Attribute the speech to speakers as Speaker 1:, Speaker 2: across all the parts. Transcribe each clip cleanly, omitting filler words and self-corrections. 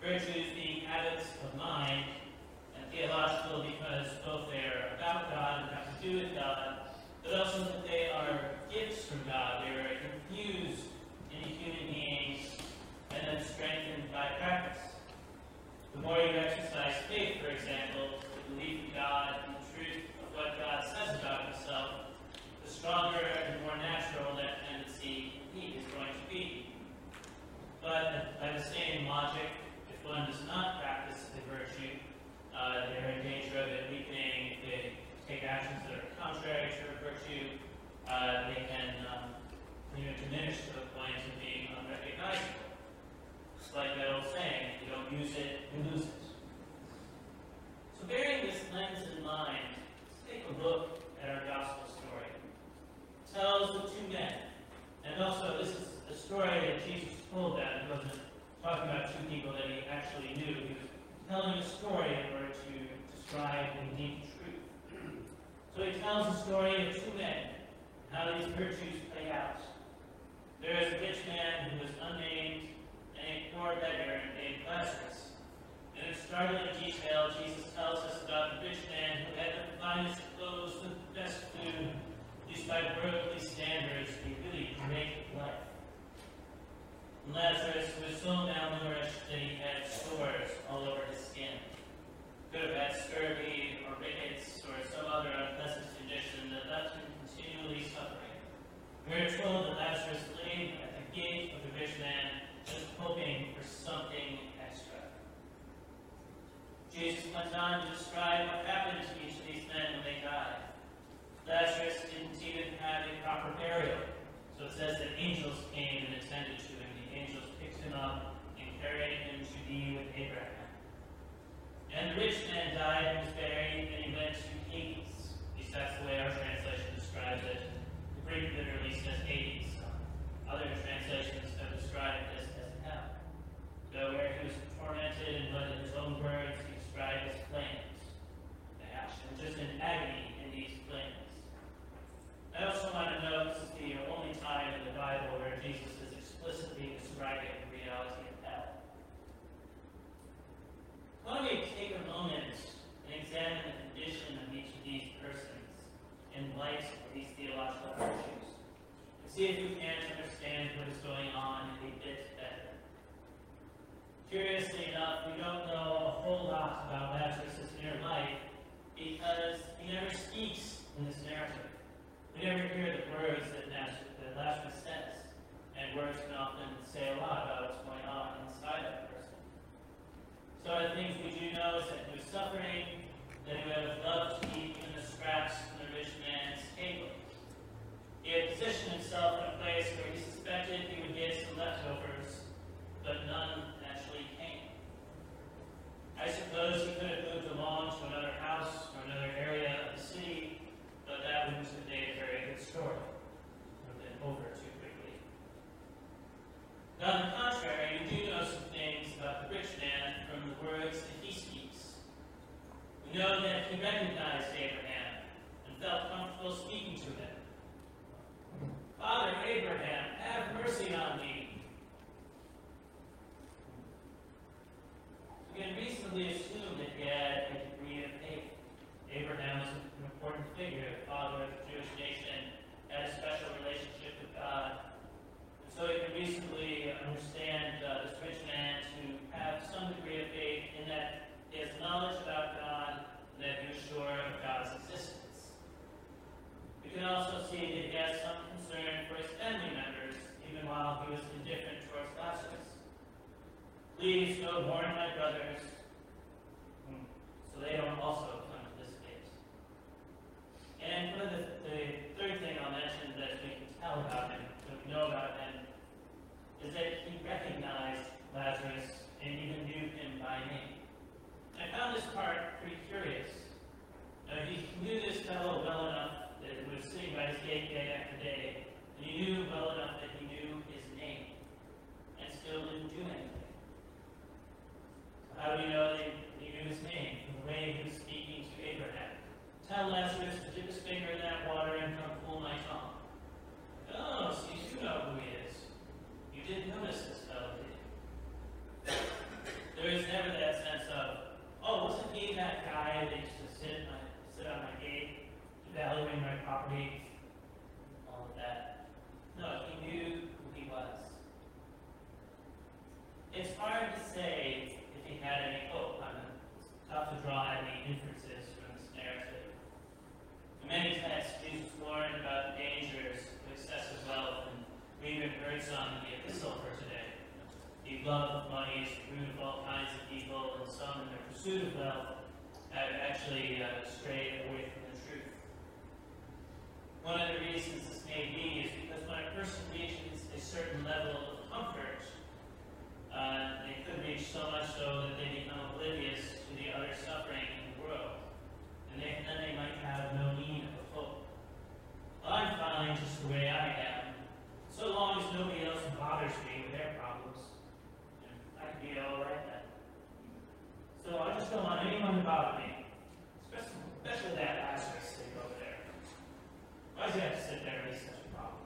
Speaker 1: Virtues being habits of mind, and theological because both they are about God and have to do with God, but also that they are gifts from God. They are infused into human beings and then strengthened by practice. The more you exercise faith, for example, the belief in God and the truth of what God says about himself, the stronger and more natural that tendency indeed is going to be. But by the same logic, if one does not practice the virtue, they're in danger of it weakening. If they take actions that are contrary to virtue, they can diminish to the point of being unrecognizable. It's like that old saying, if you don't use it, you lose it. So bearing this lens in mind, let's take a look at our gospel story. It tells of two men. And also, this is a story that Jesus told that. He wasn't talking about two people that he actually knew. He was telling a story in order to describe and deep truth. So he tells the story of two men, how these virtues play out. There is a rich man who was unnamed and a poor beggar named Lazarus. In a startling detail, Jesus tells us about the rich man who had the finest clothes, the best food, at least by worldly standards, a really great life. And Lazarus was so malnourished that he had sores all over his skin. Could have had scurvy or rickets or some other unpleasant condition that left him continually suffering. We are told that Lazarus lay at the gate of the rich man, just hoping for something extra. Jesus went on to describe what happened to each of these men when they died. Lazarus didn't even have a proper burial, so it says that angels came and attended to him. The angels picked him up and carried him to be with Abraham. And the rich man died and was buried, and he went to Hades. At least that's the way our translation describes it. The Greek literally says Hades. Other translations have described this as hell, where he was tormented and what in his own words he described as flames. And just in agony in these flames. I also want to note this is the only time in the Bible where Jesus is explicitly describing the reality of hell. Why don't we take a moment and examine the condition of each of these persons in light of these theological virtues, and see if we can't understand what is going on a bit better. Curiously enough, we don't know a whole lot about Lazarus' inner life because he never speaks in this narrative. We never hear the words that Lazarus says, and words can often say a lot about what's going on inside that person. So the things we do know is that he was suffering, that he would have loved to eat even the scraps from the rich man's table. He had positioned himself in a place where he suspected he would get some leftovers, but none actually came. I suppose he could have moved along to another house or another area of the city, but that wouldn't have made a very good story. It would have been over too quickly. Now, on the contrary, we do know some things about the rich man from the words that he speaks. We know that he recognized Abraham and felt comfortable speaking to him. Father Abraham, have mercy on me. We can reasonably assume that he had a degree of faith. Abraham was an important figure, the father of the Jewish nation, had a special relationship with God. And so we can reasonably understand this rich man to have some degree of faith in that he has knowledge about God and that he was sure of God's existence. We can also see that he has some concern for his family members, even while he was indifferent towards Lazarus. Please go warn my brothers, so they don't also come to this gate. And one of the third thing I'll mention that we can tell about him, that we know about him, is that he recognized Lazarus and even knew him by name. And I found this part pretty curious. He knew this fellow well enough that he was sitting by his gate day after day, and he knew well enough that he knew his name, and still didn't do anything. How do we know that he knew his name? From the way he was speaking to Abraham. Tell Lazarus to dip his finger in that water and come cool my tongue. Oh, so you do know who he is. You did notice this fellow, did you? There is valuing my property, all of that. No, he knew who he was. It's hard to say if he had any hope. It's tough to draw any inferences from this narrative. In many texts, Jesus warned about the dangers of excessive wealth, and we even heard some in the epistle for today. The love of money is the root of all kinds of evil, and some in their pursuit of wealth have actually strayed away from the truth. One of the reasons this may be is because when a person reaches a certain level of comfort, they could reach so much so that they become oblivious to the other suffering in the world. And then they might have no need of hope. Well, I'm fine just the way I am, so long as nobody else bothers me with their problems. I can be all right then. So I just don't want anyone to bother me, especially that Lazarus thing over there. Why does he have to sit there and be such a problem?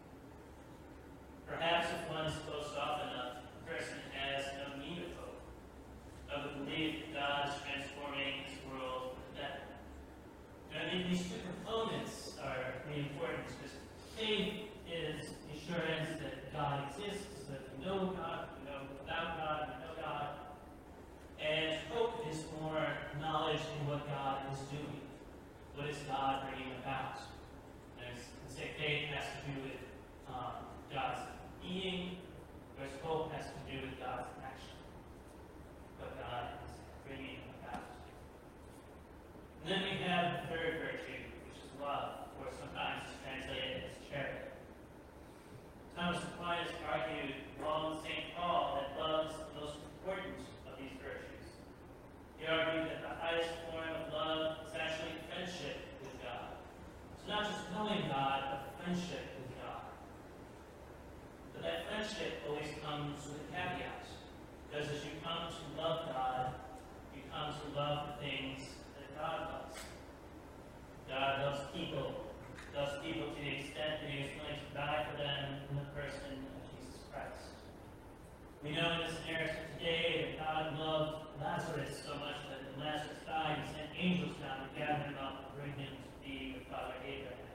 Speaker 1: Perhaps if one is close off enough, the person has no need of hope, of the belief that God is transforming his world for the better. And I think these two components are really important because faith is assurance that God exists, that we know God, we know about God, we know God. And hope is more knowledge in what God is doing. What is God bringing about? And I say faith has to do with God's being, whereas hope has to do with God's action. What God is bringing about. And then we have the third virtue, which is love, or sometimes it's translated as charity. Thomas Aquinas argued, along with St. Paul, that love is the most important of these virtues. He argued that the highest form of love is actually friendship with God. So not just knowing God, but friendship with God. But that friendship always comes with a caveat. Because as you come to love God, you come to love the things that God loves. God loves people to the extent that he is willing to die for them in the person of Jesus Christ. We know in this narrative today that God loved Lazarus so much that when Lazarus died, he sent angels down to gather him up and bring him to be with Father Abraham.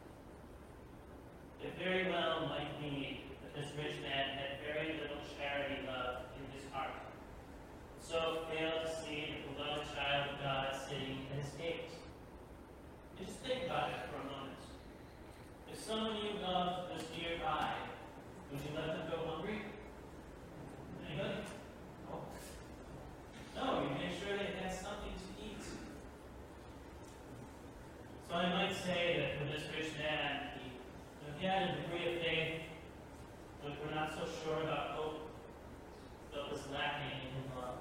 Speaker 1: It very well might be that this rich man had very little charity love in his heart, so failed to see the beloved child of God sitting at his gate. And just think about it for a moment. If someone you loved was nearby, would you let them go hungry? Anybody? No, you make sure they had something to eat. So I might say that for this rich man, he had a degree of faith, but we're not so sure about hope, but was lacking in love.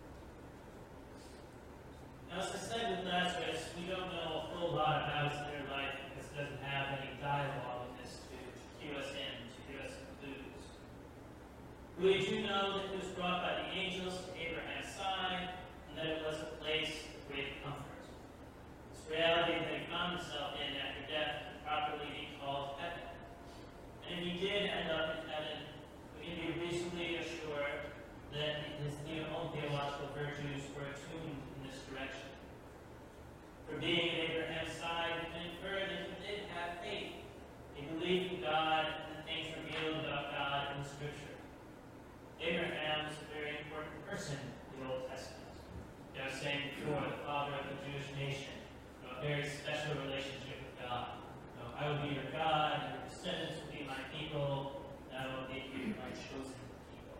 Speaker 1: Now, as I said with Lazarus, we don't know a whole lot about his inner life because it doesn't have any dialogue in this to cue us in, to give us some clues. We do know that he was brought by the angels to Abraham's side, and that it was a place of great comfort. This reality that he found himself in after death could properly be called heaven. And if he did end up in heaven, we can be reasonably assured that his own theological virtues were attuned in this direction. For being at Abraham's side, we can infer that he did have faith. He believed in God and the things revealed about God in the Scripture. Abraham was a very important person in the Old Testament. I was saying before, the father of the Jewish nation, a very special relationship with God. I will be your God, and your descendants will be my people, and I will make you my chosen people.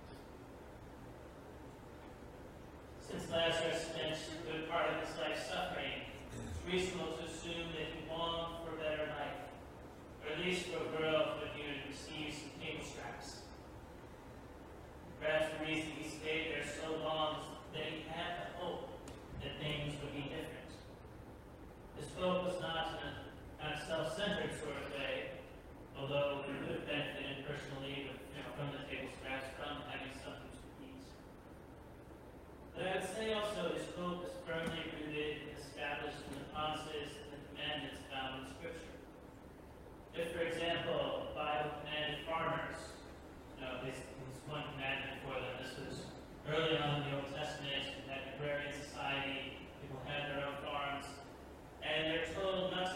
Speaker 1: Since Lazarus spent a good part of his life suffering, it's reasonable to assume that he longed for a better life, or at least for a girl who would receive some table scraps. Perhaps the reason he stayed there so long is that he had the hope that things would be different. His hope was not in a kind of self-centered sort of way, although he would have benefited personally from the table scraps, from having something to eat. But I would say also his hope is firmly rooted and established in the promises and the commandments found in Scripture. If, for example, the Bible commanded farmers, this one commandment for them. This was early on in the Old Testament. You had agrarian society, people had their own farms, and they're told not to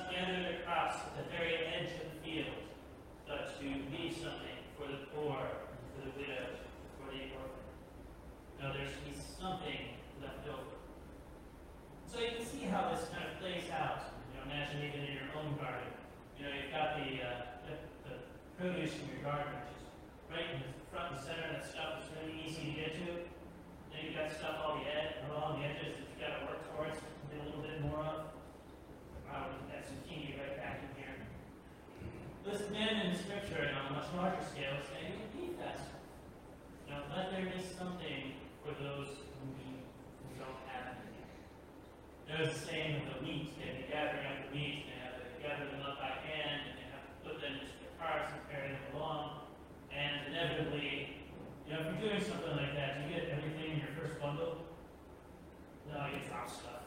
Speaker 1: something left over. So you can see how this kind of plays out. Imagine even in your own garden. You've got the produce in your garden, which is right in the front and center. That stuff is really easy to get to. Then you've got stuff along the edges that you've got to work towards to get a little bit more of. Wow, that zucchini right back in here. This man in Scripture, on a much larger scale, is saying, you can eat that stuff. Let there be something for those who don't have anything. There's the saying of the wheat. They'd be gathering up the wheat, and they have to gather them up by hand, and they have to put them into the carts and carry them along. And inevitably, if you're doing something like that, do you get everything in your first bundle? No, you drop stuff.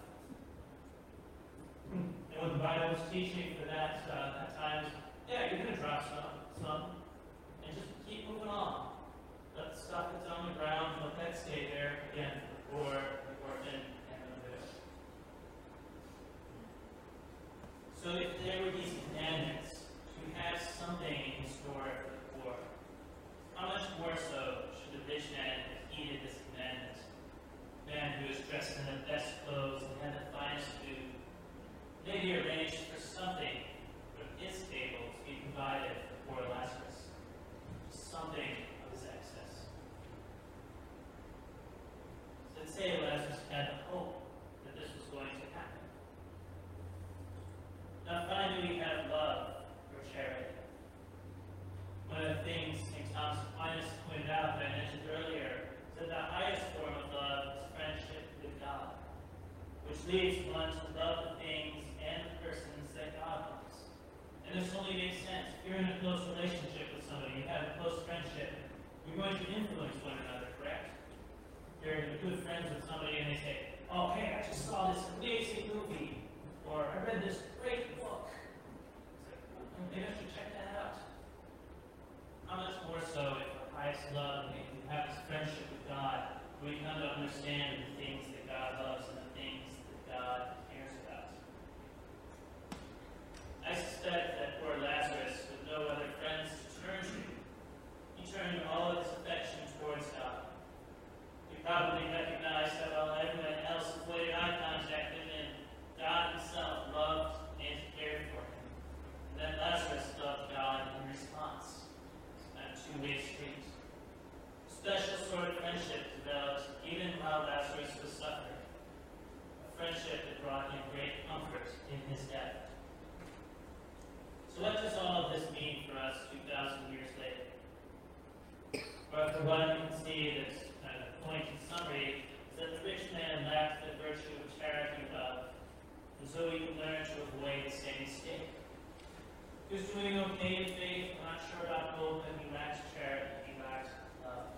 Speaker 1: And what the Bible is teaching for that time is, yeah, you're going to drop some, and just keep moving on. Let the stuff that's on the ground, let that stay there, again, for the orphan and the widow. So if there were these commandments, to have something in store for the poor, how much more so should the rich man have heeded this commandment? Man who is dressed in the best clothes and had the finest food, maybe arranged for something from his table to be provided for poor Lazarus. Something of his excess. So say Lazarus had the hope that this was going to happen. Now finally we have love or charity. One of the things St. Thomas Aquinas pointed out that I mentioned earlier is that the highest form of love is friendship with God, which leads one to love the things and the persons that God loves. And this only makes sense. If you're in a close relationship with somebody, you have a close friendship, you're going to influence one another, correct? You're good friends with somebody and they say, oh, hey, I just saw this amazing movie, or I read this great book. It's like, maybe I should check that out. How much more so if the highest love, and we have this friendship with God, we come to understand the things that God loves and the things that God cares about. I suspect that poor Lazarus, with no other friends to turn to, he turned all of his affection towards God. He probably recognized that while everyone else avoided eye contact with him, God himself loved and cared for him. And then Lazarus loved God in response. A two-way street. A special sort of friendship developed even while Lazarus was suffering. A friendship that brought him great comfort in his death. So what does all of this mean for us 2,000 years later? Well, for one, you can see that the point in summary is that the rich man lacked the virtue of charity and love, and so he can learn to avoid the same mistake. He was doing okay in faith, not sure about hope, and he lacked charity, he lacked love.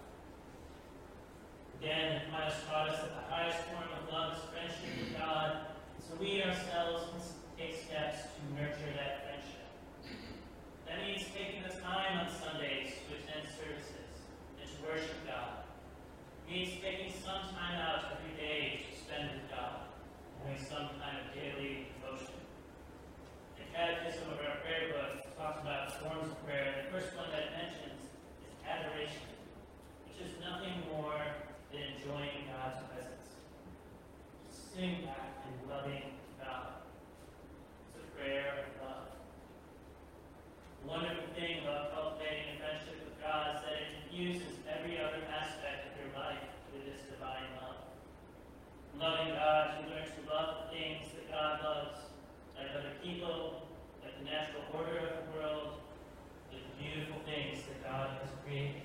Speaker 1: Again, Aquinas taught us that the highest form of love is friendship with God, so we ourselves can take steps to nurture that friendship. That means taking the time on Sundays to attend services and to worship God. It means taking some time out every day to spend with God, having some kind of daily devotion. The Catechism of our prayer book talks about forms of prayer. The first one that it mentions is adoration, which is nothing more than enjoying God's presence. Sitting back and loving God. It's a prayer of love. The wonderful thing about cultivating a friendship with God is that it infuses every other aspect of your life with this divine love. Loving God, you learn to love the things that God loves, like other people, like the natural order of the world, like the beautiful things that God has created.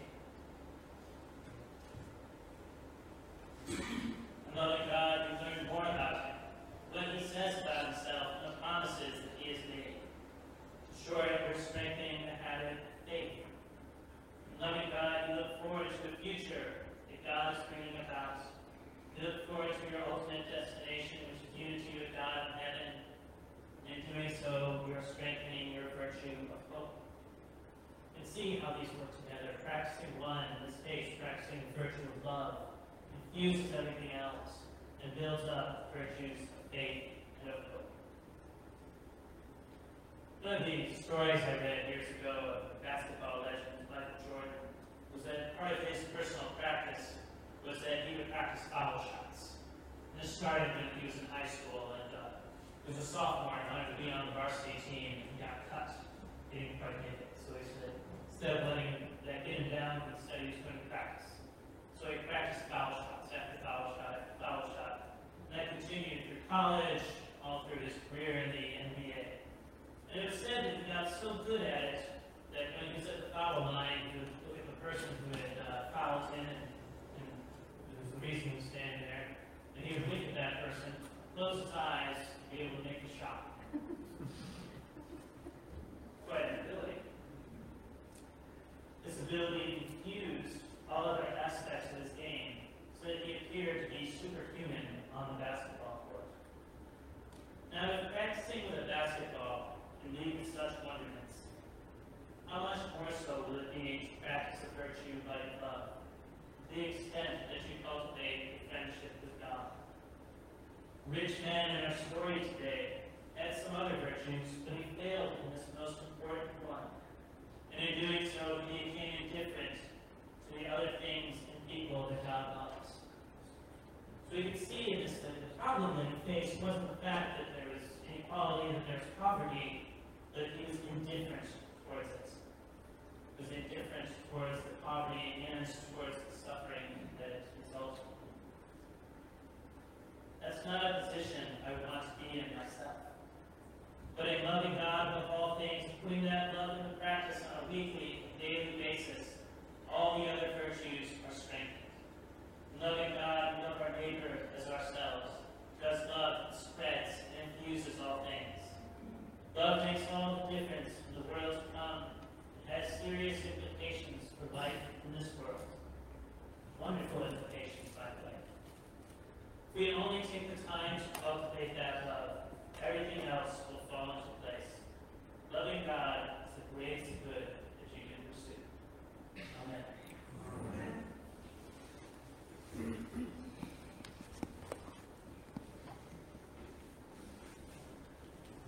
Speaker 1: And loving God, you learn more about Him, what He says about Himself, and the promises that He has made. Short of your strengthening the habit of faith. In loving God, you look forward to the future that God is bringing about. You look forward to your ultimate destination, which is unity with God in heaven. And in doing so, you are strengthening your virtue of hope. And see how these work together. Practicing one, in this case, practicing the virtue of love, infuses everything else, and builds up virtues of faith and of hope. One of the stories I read years ago of basketball legend Michael Jordan was that part of his personal practice was that he would practice foul shots. And this started when he was in high school, and he was a sophomore and wanted to be on the varsity team, and he got cut. He didn't quite make it. So he said, instead of letting that get him down, instead he was going to practice. So he practiced foul shots after foul shot after foul shot. And that continued through college, all through his career in the NBA. And it was said that he got so good at it that when he was at the foul line, he would look at the person who had fouled him, and there was a reason he was standing there, and he would wink at that person, close his eyes, and be able to make the shot. Quite an ability. This ability infused all other aspects of his game so that he appeared to be superhuman on the basketball court. Now, if practicing with a basketball can lead to such wonderments, how much more so will it be to practice a virtue like love, to the extent that you cultivate a friendship with God? Rich man in our story today had some other virtues, but he failed in this most important one. And in doing so, he became indifferent to the other things and people that God loves. So you can see in this that the problem that he faced wasn't the fact that there was inequality, that there was poverty, but he was indifferent towards it. He was indifferent towards the poverty and towards the suffering that it resulted. That's not a position I want to be in myself. But in loving God above all things, putting that love into practice on a weekly and daily basis, all the other virtues are strengthened. In loving God and love our neighbor as ourselves, because love spreads and infuses all things. Love makes all the difference in the world to come. It has serious implications for life in this world. Wonderful implications, by the way. If we only take the time to cultivate that love, everything else will fall into place. Loving God